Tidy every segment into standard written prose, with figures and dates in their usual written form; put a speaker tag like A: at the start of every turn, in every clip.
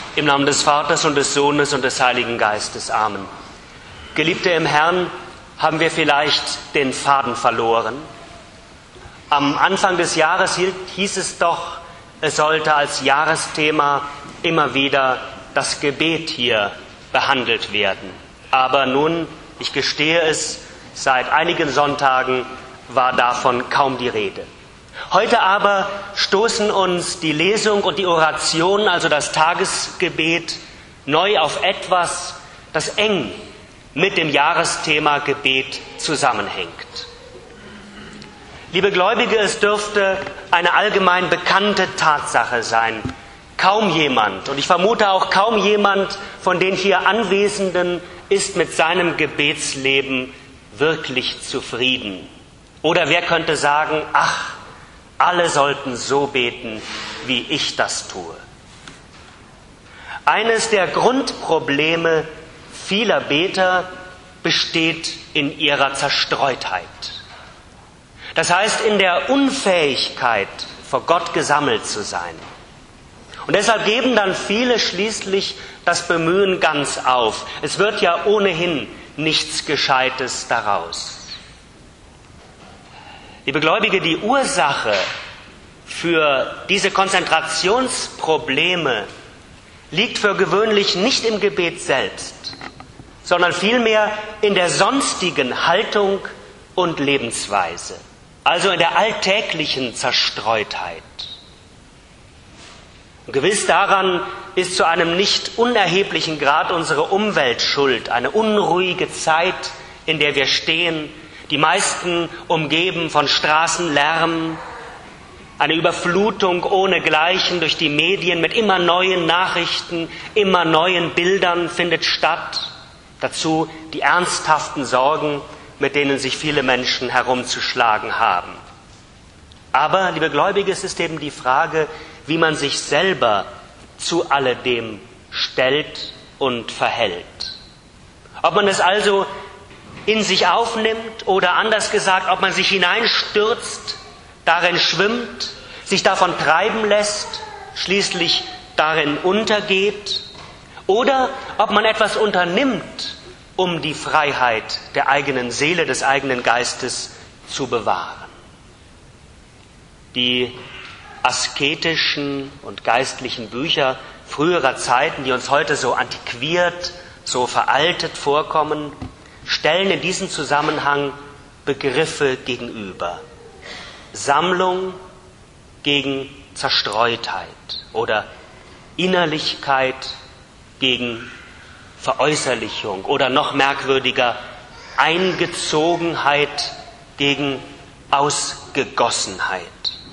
A: Im Namen des Vaters und des Sohnes und des Heiligen Geistes. Amen. Geliebte im Herrn, haben wir vielleicht den Faden verloren? Am Anfang des Jahres hieß es doch, es sollte als Jahresthema immer wieder das Gebet hier behandelt werden. Aber nun, ich gestehe es, seit einigen Sonntagen war davon kaum die Rede. Heute aber stoßen uns die Lesung und die Oration, also das Tagesgebet, neu auf etwas, das eng mit dem Jahresthema Gebet zusammenhängt. Liebe Gläubige, es dürfte eine allgemein bekannte Tatsache sein. Kaum jemand, und ich vermute auch kaum jemand von den hier Anwesenden, ist mit seinem Gebetsleben wirklich zufrieden. Oder wer könnte sagen, ach, alle sollten so beten, wie ich das tue. Eines der Grundprobleme vieler Beter besteht in ihrer Zerstreutheit. Das heißt, in der Unfähigkeit, vor Gott gesammelt zu sein. Und deshalb geben dann viele schließlich das Bemühen ganz auf. Es wird ja ohnehin nichts Gescheites daraus. Liebe Gläubige, die Ursache für diese Konzentrationsprobleme liegt für gewöhnlich nicht im Gebet selbst, sondern vielmehr in der sonstigen Haltung und Lebensweise, also in der alltäglichen Zerstreutheit. Und gewiss daran ist zu einem nicht unerheblichen Grad unsere Umwelt schuld, eine unruhige Zeit, in der wir stehen, die meisten umgeben von Straßenlärm, eine Überflutung ohnegleichen durch die Medien mit immer neuen Nachrichten, immer neuen Bildern findet statt. Dazu die ernsthaften Sorgen, mit denen sich viele Menschen herumzuschlagen haben. Aber, liebe Gläubige, es ist eben die Frage, wie man sich selber zu alledem stellt und verhält. Ob man es also in sich aufnimmt oder anders gesagt, ob man sich hineinstürzt, darin schwimmt, sich davon treiben lässt, schließlich darin untergeht, oder ob man etwas unternimmt, um die Freiheit der eigenen Seele, des eigenen Geistes zu bewahren. Die asketischen und geistlichen Bücher früherer Zeiten, die uns heute so antiquiert, so veraltet vorkommen, stellen in diesem Zusammenhang Begriffe gegenüber. Sammlung gegen Zerstreutheit oder Innerlichkeit gegen Veräußerlichung oder noch merkwürdiger Eingezogenheit gegen Ausgegossenheit.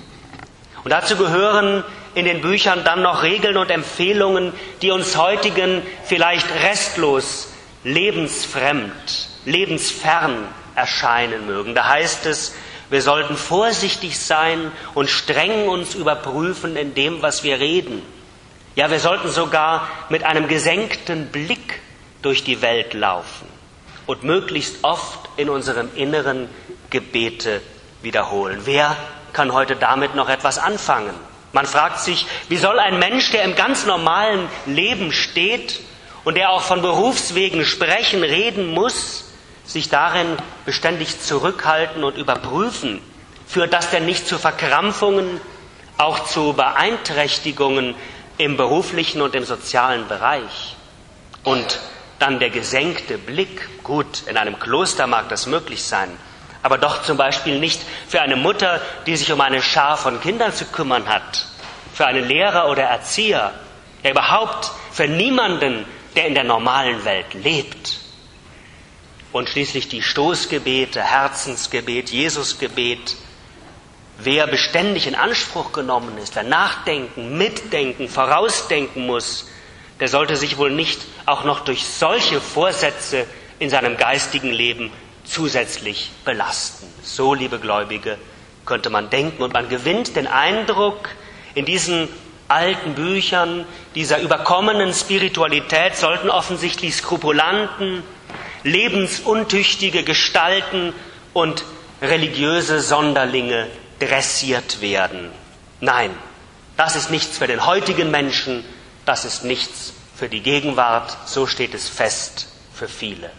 A: Und dazu gehören in den Büchern dann noch Regeln und Empfehlungen, die uns heutigen vielleicht restlos lebensfremd, lebensfern erscheinen mögen. Da heißt es, wir sollten vorsichtig sein und streng uns überprüfen in dem, was wir reden. Ja, wir sollten sogar mit einem gesenkten Blick durch die Welt laufen und möglichst oft in unserem Inneren Gebete wiederholen. Wer kann heute damit noch etwas anfangen? Man fragt sich, wie soll ein Mensch, der im ganz normalen Leben steht und der auch von Berufswegen sprechen, reden muss, sich darin beständig zurückhalten und überprüfen? Führt das denn nicht zu Verkrampfungen, auch zu Beeinträchtigungen im beruflichen und im sozialen Bereich? Und dann der gesenkte Blick. Gut, in einem Kloster mag das möglich sein, aber doch zum Beispiel nicht für eine Mutter, die sich um eine Schar von Kindern zu kümmern hat, für einen Lehrer oder Erzieher, ja überhaupt für niemanden, der in der normalen Welt lebt. Und schließlich die Stoßgebete, Herzensgebet, Jesusgebet. Wer beständig in Anspruch genommen ist, wer nachdenken, mitdenken, vorausdenken muss, der sollte sich wohl nicht auch noch durch solche Vorsätze in seinem geistigen Leben zusätzlich belasten. So, liebe Gläubige, könnte man denken. Und man gewinnt den Eindruck, in diesen alten Büchern dieser überkommenen Spiritualität sollten offensichtlich Skrupulanten, lebensuntüchtige Gestalten und religiöse Sonderlinge dressiert werden. Nein, das ist nichts für den heutigen Menschen, das ist nichts für die Gegenwart, so steht es fest für viele.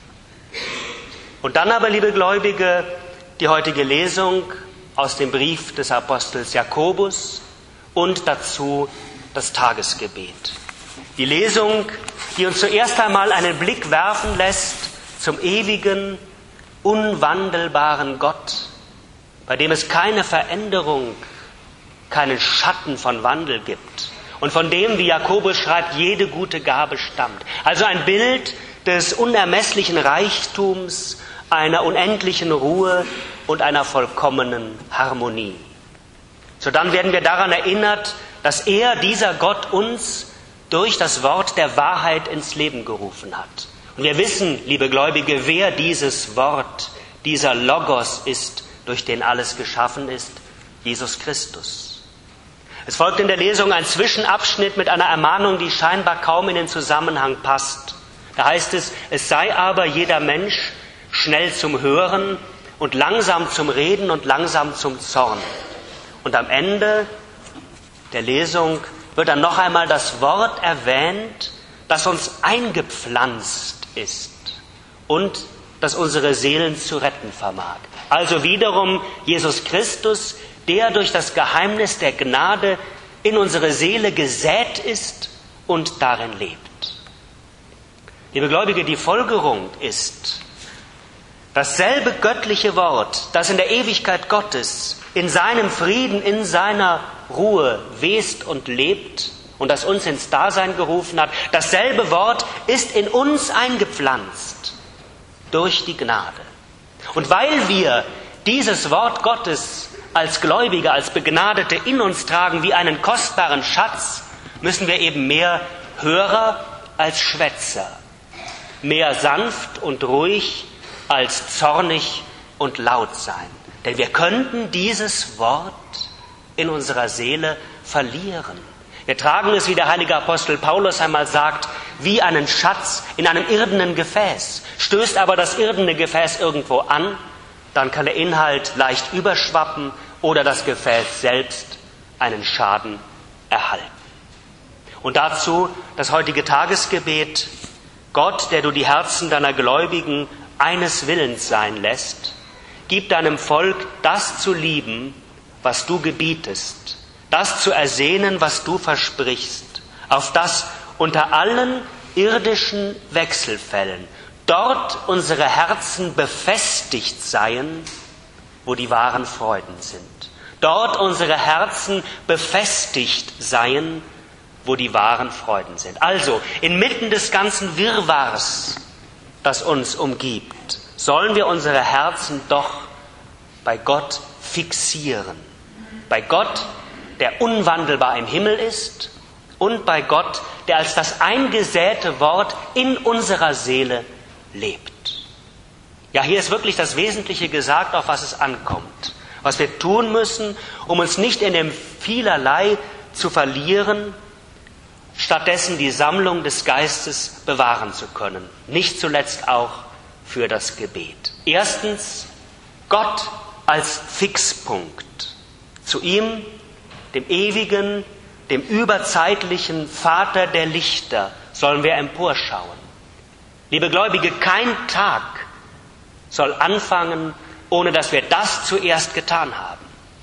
A: Und dann aber, liebe Gläubige, die heutige Lesung aus dem Brief des Apostels Jakobus und dazu das Tagesgebet. Die Lesung, die uns zuerst einmal einen Blick werfen lässt zum ewigen, unwandelbaren Gott, bei dem es keine Veränderung, keinen Schatten von Wandel gibt und von dem, wie Jakobus schreibt, jede gute Gabe stammt. Also ein Bild des unermesslichen Reichtums, einer unendlichen Ruhe und einer vollkommenen Harmonie. So dann werden wir daran erinnert, dass dieser Gott, uns durch das Wort der Wahrheit ins Leben gerufen hat. Und wir wissen, liebe Gläubige, wer dieses Wort, dieser Logos ist, durch den alles geschaffen ist, Jesus Christus. Es folgt in der Lesung ein Zwischenabschnitt mit einer Ermahnung, die scheinbar kaum in den Zusammenhang passt. Da heißt es, es sei aber jeder Mensch schnell zum Hören und langsam zum Reden und langsam zum Zorn. Und am Ende der Lesung wird dann noch einmal das Wort erwähnt, das uns eingepflanzt ist und das unsere Seelen zu retten vermag. Also wiederum Jesus Christus, der durch das Geheimnis der Gnade in unsere Seele gesät ist und darin lebt. Liebe Gläubige, die Folgerung ist, dasselbe göttliche Wort, das in der Ewigkeit Gottes, in seinem Frieden, in seiner Ruhe west und lebt und das uns ins Dasein gerufen hat, dasselbe Wort ist in uns eingepflanzt durch die Gnade. Und weil wir dieses Wort Gottes als Gläubige, als Begnadete in uns tragen wie einen kostbaren Schatz, müssen wir eben mehr Hörer als Schwätzer, mehr sanft und ruhig als zornig und laut sein. Denn wir könnten dieses Wort in unserer Seele verlieren. Wir tragen es, wie der heilige Apostel Paulus einmal sagt, wie einen Schatz in einem irdenen Gefäß. Stößt aber das irdene Gefäß irgendwo an, dann kann der Inhalt leicht überschwappen oder das Gefäß selbst einen Schaden erhalten. Und dazu das heutige Tagesgebet: Gott, der du die Herzen deiner Gläubigen eines Willens sein lässt, gib deinem Volk das zu lieben, was du gebietest, das zu ersehnen, was du versprichst, auf das unter allen irdischen Wechselfällen dort unsere Herzen befestigt seien, wo die wahren Freuden sind. Dort unsere Herzen befestigt seien, wo die wahren Freuden sind. Also, inmitten des ganzen Wirrwarrs, das uns umgibt, sollen wir unsere Herzen doch bei Gott fixieren. Bei Gott, der unwandelbar im Himmel ist, und bei Gott, der als das eingesäte Wort in unserer Seele lebt. Ja, hier ist wirklich das Wesentliche gesagt, auf was es ankommt. Was wir tun müssen, um uns nicht in dem Vielerlei zu verlieren, stattdessen die Sammlung des Geistes bewahren zu können. Nicht zuletzt auch für das Gebet. Erstens, Gott als Fixpunkt. Zu ihm, dem ewigen, dem überzeitlichen Vater der Lichter, sollen wir emporschauen. Liebe Gläubige, kein Tag soll anfangen, ohne dass wir das zuerst getan haben.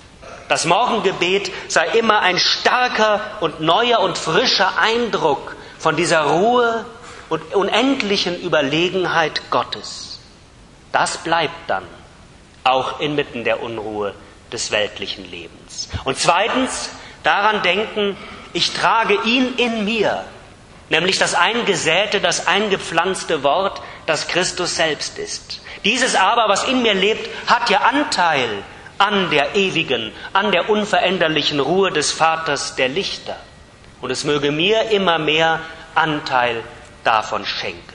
A: Das Morgengebet sei immer ein starker und neuer und frischer Eindruck von dieser Ruhe und unendlichen Überlegenheit Gottes. Das bleibt dann auch inmitten der Unruhe des weltlichen Lebens. Und zweitens, daran denken, ich trage ihn in mir, nämlich das eingesäte, das eingepflanzte Wort, das Christus selbst ist. Dieses aber, was in mir lebt, hat ja Anteil an der ewigen, an der unveränderlichen Ruhe des Vaters der Lichter. Und es möge mir immer mehr Anteil davon schenken.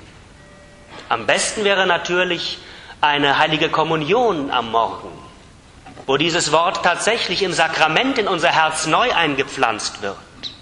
A: Am besten wäre natürlich eine heilige Kommunion am Morgen, wo dieses Wort tatsächlich im Sakrament in unser Herz neu eingepflanzt wird.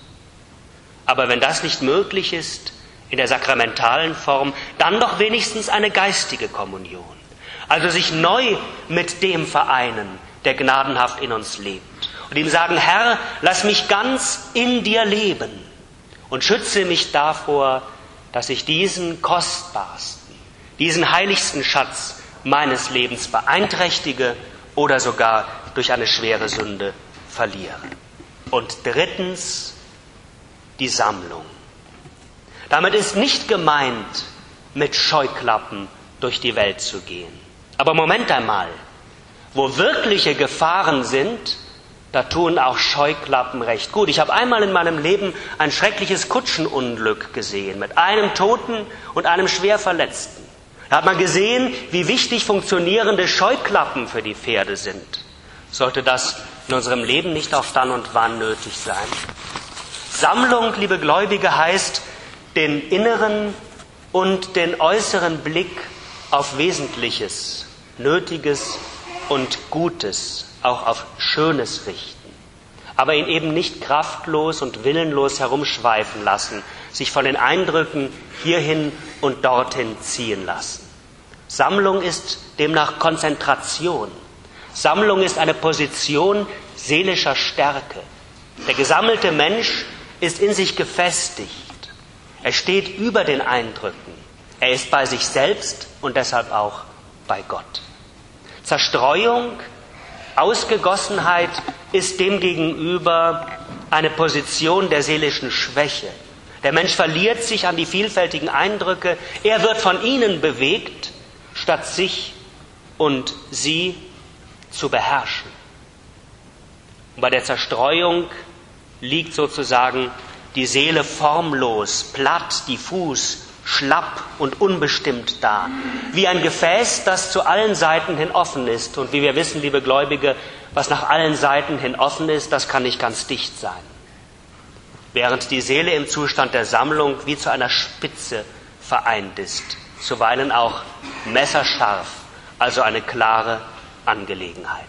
A: Aber wenn das nicht möglich ist, in der sakramentalen Form, dann doch wenigstens eine geistige Kommunion. Also sich neu mit dem vereinen, der gnadenhaft in uns lebt. Und ihm sagen, Herr, lass mich ganz in dir leben. und schütze mich davor, dass ich diesen kostbarsten, diesen heiligsten Schatz meines Lebens beeinträchtige oder sogar durch eine schwere Sünde verliere. Und drittens, die Sammlung. Damit ist nicht gemeint, mit Scheuklappen durch die Welt zu gehen. Aber Moment einmal, wo wirkliche Gefahren sind, da tun auch Scheuklappen recht gut. Ich habe einmal in meinem Leben ein schreckliches Kutschenunglück gesehen, mit einem Toten und einem schwer Verletzten. Da hat man gesehen, wie wichtig funktionierende Scheuklappen für die Pferde sind. Sollte das in unserem Leben nicht auch dann und wann nötig sein? Sammlung, liebe Gläubige, heißt, den inneren und den äußeren Blick auf Wesentliches, Nötiges und Gutes, auch auf Schönes richten, aber ihn eben nicht kraftlos und willenlos herumschweifen lassen, sich von den Eindrücken hierhin und dorthin ziehen lassen. Sammlung ist demnach Konzentration. Sammlung ist eine Position seelischer Stärke. Der gesammelte Mensch ist in sich gefestigt. Er steht über den Eindrücken. Er ist bei sich selbst und deshalb auch bei Gott. Zerstreuung, Ausgegossenheit ist demgegenüber eine Position der seelischen Schwäche. Der Mensch verliert sich an die vielfältigen Eindrücke. Er wird von ihnen bewegt, statt sich und sie zu beherrschen. Und bei der Zerstreuung liegt sozusagen die Seele formlos, platt, diffus, schlapp und unbestimmt da. Wie ein Gefäß, das zu allen Seiten hin offen ist. Und wie wir wissen, liebe Gläubige, was nach allen Seiten hin offen ist, das kann nicht ganz dicht sein. Während die Seele im Zustand der Sammlung wie zu einer Spitze vereint ist, zuweilen auch messerscharf, also eine klare Angelegenheit.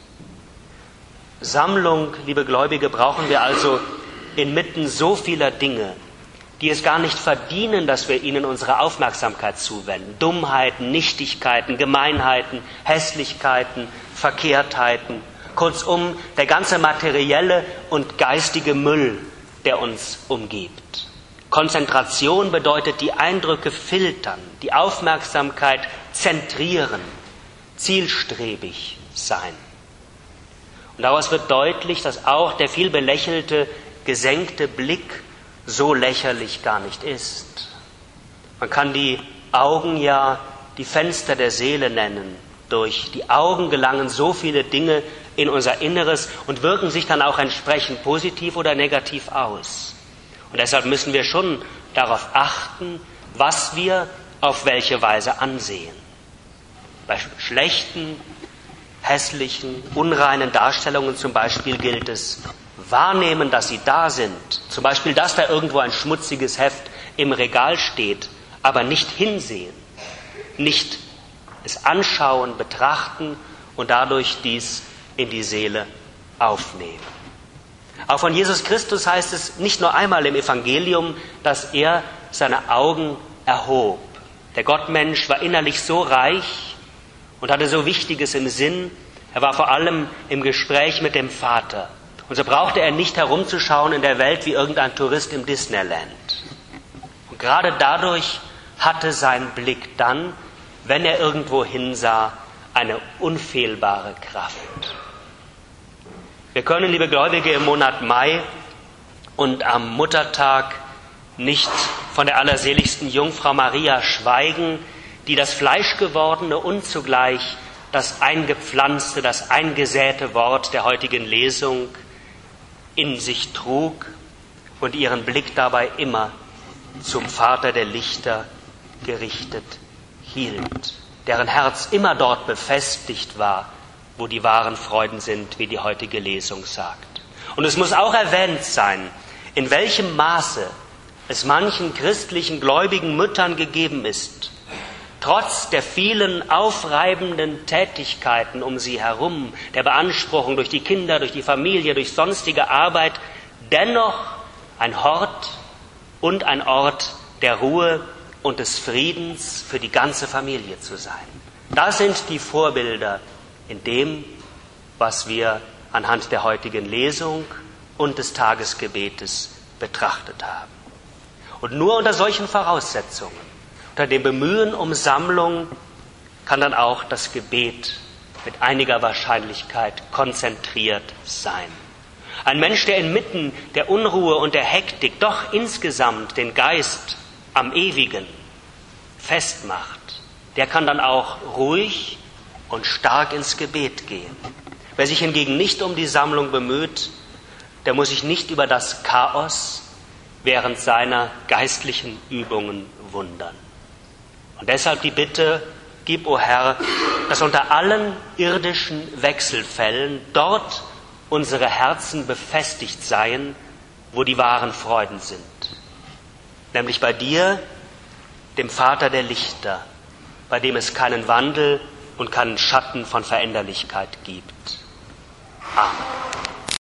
A: Sammlung, liebe Gläubige, brauchen wir also inmitten so vieler Dinge, die es gar nicht verdienen, dass wir ihnen unsere Aufmerksamkeit zuwenden. Dummheiten, Nichtigkeiten, Gemeinheiten, Hässlichkeiten, Verkehrtheiten, kurzum der ganze materielle und geistige Müll, der uns umgibt. Konzentration bedeutet die Eindrücke filtern, die Aufmerksamkeit zentrieren, zielstrebig sein. Und daraus wird deutlich, dass auch der viel belächelte, gesenkte Blick so lächerlich gar nicht ist. Man kann die Augen ja die Fenster der Seele nennen. Durch die Augen gelangen so viele Dinge in unser Inneres und wirken sich dann auch entsprechend positiv oder negativ aus. Und deshalb müssen wir schon darauf achten, was wir auf welche Weise ansehen. Bei schlechten, hässlichen, unreinen Darstellungen zum Beispiel gilt es, wahrnehmen, dass sie da sind. Zum Beispiel, dass da irgendwo ein schmutziges Heft im Regal steht, aber nicht hinsehen, nicht es anschauen, betrachten und dadurch dies in die Seele aufnehmen. Auch von Jesus Christus heißt es nicht nur einmal im Evangelium, dass er seine Augen erhob. Der Gottmensch war innerlich so reich und hatte so Wichtiges im Sinn. Er war vor allem im Gespräch mit dem Vater. Und so brauchte er nicht herumzuschauen in der Welt wie irgendein Tourist im Disneyland. Und gerade dadurch hatte sein Blick dann, wenn er irgendwo hinsah, eine unfehlbare Kraft. Wir können, liebe Gläubige, im Monat Mai und am Muttertag nicht von der allerseligsten Jungfrau Maria schweigen, die das Fleischgewordene und zugleich das eingepflanzte, das eingesäte Wort der heutigen Lesung in sich trug und ihren Blick dabei immer zum Vater der Lichter gerichtet hielt, deren Herz immer dort befestigt war, wo die wahren Freuden sind, wie die heutige Lesung sagt. Und es muss auch erwähnt sein, in welchem Maße es manchen christlichen gläubigen Müttern gegeben ist, trotz der vielen aufreibenden Tätigkeiten um sie herum, der Beanspruchung durch die Kinder, durch die Familie, durch sonstige Arbeit, dennoch ein Hort und ein Ort der Ruhe und des Friedens für die ganze Familie zu sein. Das sind die Vorbilder in dem, was wir anhand der heutigen Lesung und des Tagesgebetes betrachtet haben. Und nur unter solchen Voraussetzungen, unter dem Bemühen um Sammlung, kann dann auch das Gebet mit einiger Wahrscheinlichkeit konzentriert sein. Ein Mensch, der inmitten der Unruhe und der Hektik doch insgesamt den Geist am Ewigen festmacht, der kann dann auch ruhig und stark ins Gebet gehen. Wer sich hingegen nicht um die Sammlung bemüht, der muss sich nicht über das Chaos während seiner geistlichen Übungen wundern. Und deshalb die Bitte, gib, o Herr, dass unter allen irdischen Wechselfällen dort unsere Herzen befestigt seien, wo die wahren Freuden sind. Nämlich bei dir, dem Vater der Lichter, bei dem es keinen Wandel und keinen Schatten von Veränderlichkeit gibt. Amen.